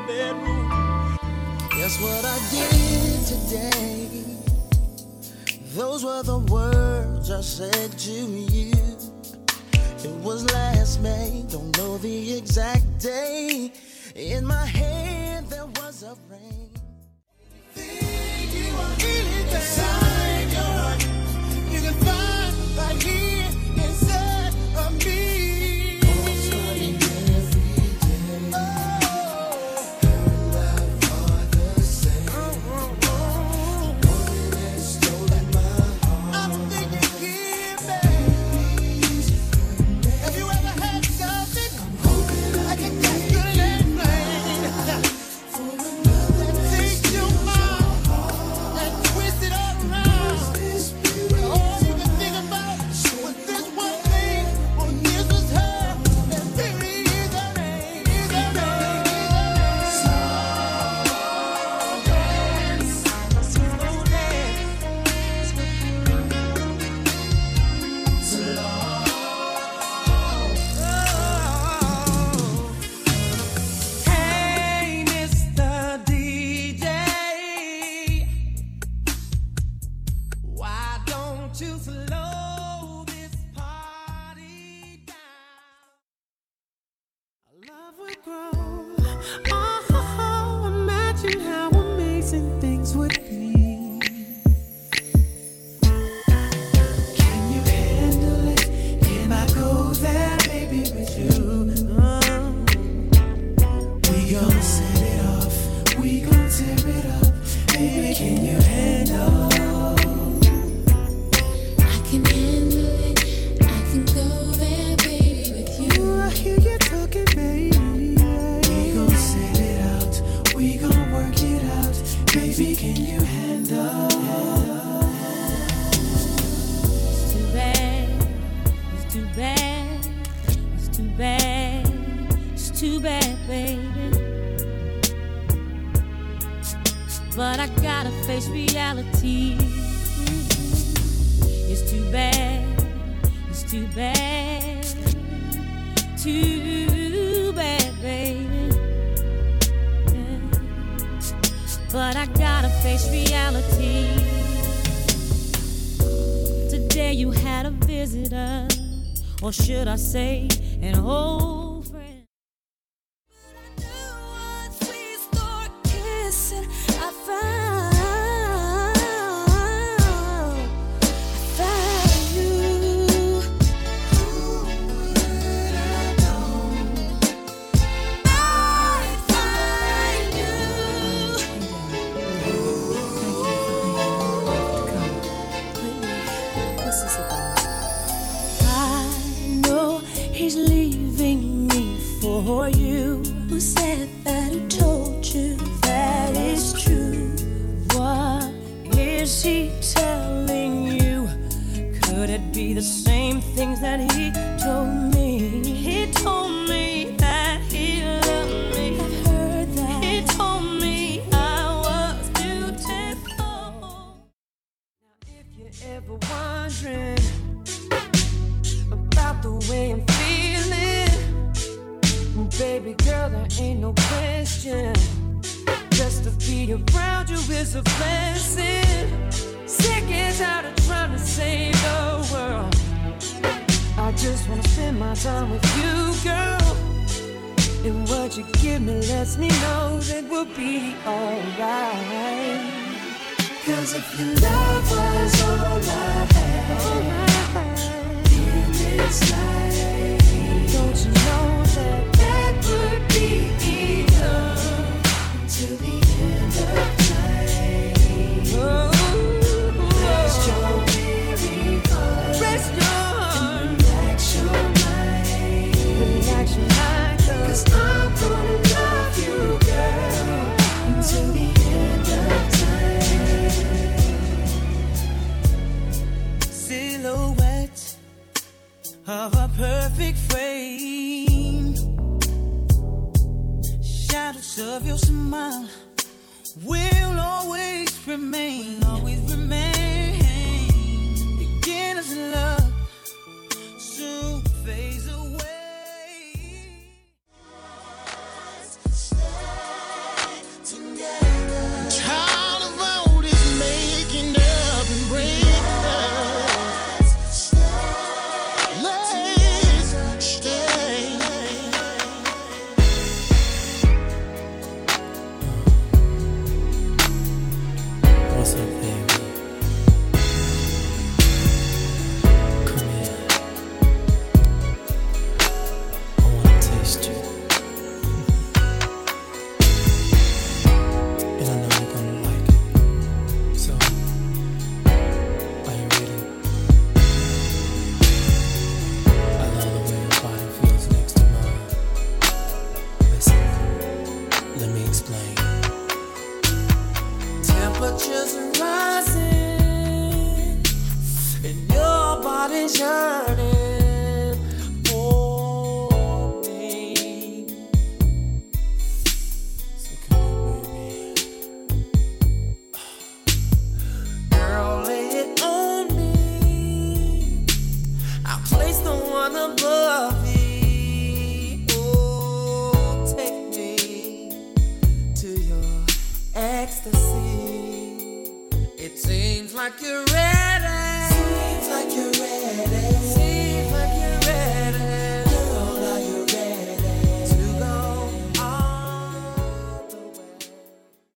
bedroom. Guess what I did today? Those were the words I said to you. It was last May, don't know the exact day. In my hand there was a ring. Think you are anything inside your heart. You can find right here inside of me. Starting every day. Her love are the same. The woman has stolen my heart. I'm thinking here, baby. Have you ever had something? I'm hoping I can just good and plain. For another that takes your mind and twist it all around. All you can think about was this one thing. Oh, this was her. And really is her name. Is her name. Slow dance. Slow dance. Slow. Hey, Mr. DJ, why don't you slow this party down? Our love would grow. Oh, imagine how amazing things would be. Can you handle it? Can I go there, baby, with you? We gon' set it off. We gon' tear it up. Baby, can you handle? I can handle it. I can go there, baby, with you. I hear you talking, baby. We gon' set it out. We gon' work it out. Baby, can you handle? It's too bad. It's too bad. It's too bad. It's too bad, baby. But I gotta face reality. It's too bad. It's too bad. Too bad, baby. Yeah. But I gotta face reality. Today you had a visitor, or should I say, an old friend. Once we start kissing, I found you. Who would have known I'd find you? What's this about? I know he's leaving me for you. Who said that? Who told you that is true? What is he telling you? Could it be the same things that he told me? He told me that he loved me. I've heard that. He told me I was beautiful. Now if you're ever wondering about the way I'm feeling, baby girl, there ain't no question. Just to be around you is a blessing. Sick and tired of trying to save the world. I just wanna spend my time with you, girl. And what you give me lets me know that we'll be alright. 'Cause if your love was all I had in this life, don't you know that that would be enough till the end of time? Oh, rest your weary heart, rest your heart, relax your mind, relax your mind. 'Cause I'm gonna love you, girl, until the end of time. Silhouette of a perfect frame, shadows of your smile will always remain, Beginners in love soon fades away. Let me explain. Temperatures are rising and your body's yearning for me. So come here, baby. Girl, lay it on me. I'll place the one above me. Ecstasy. It seems like you're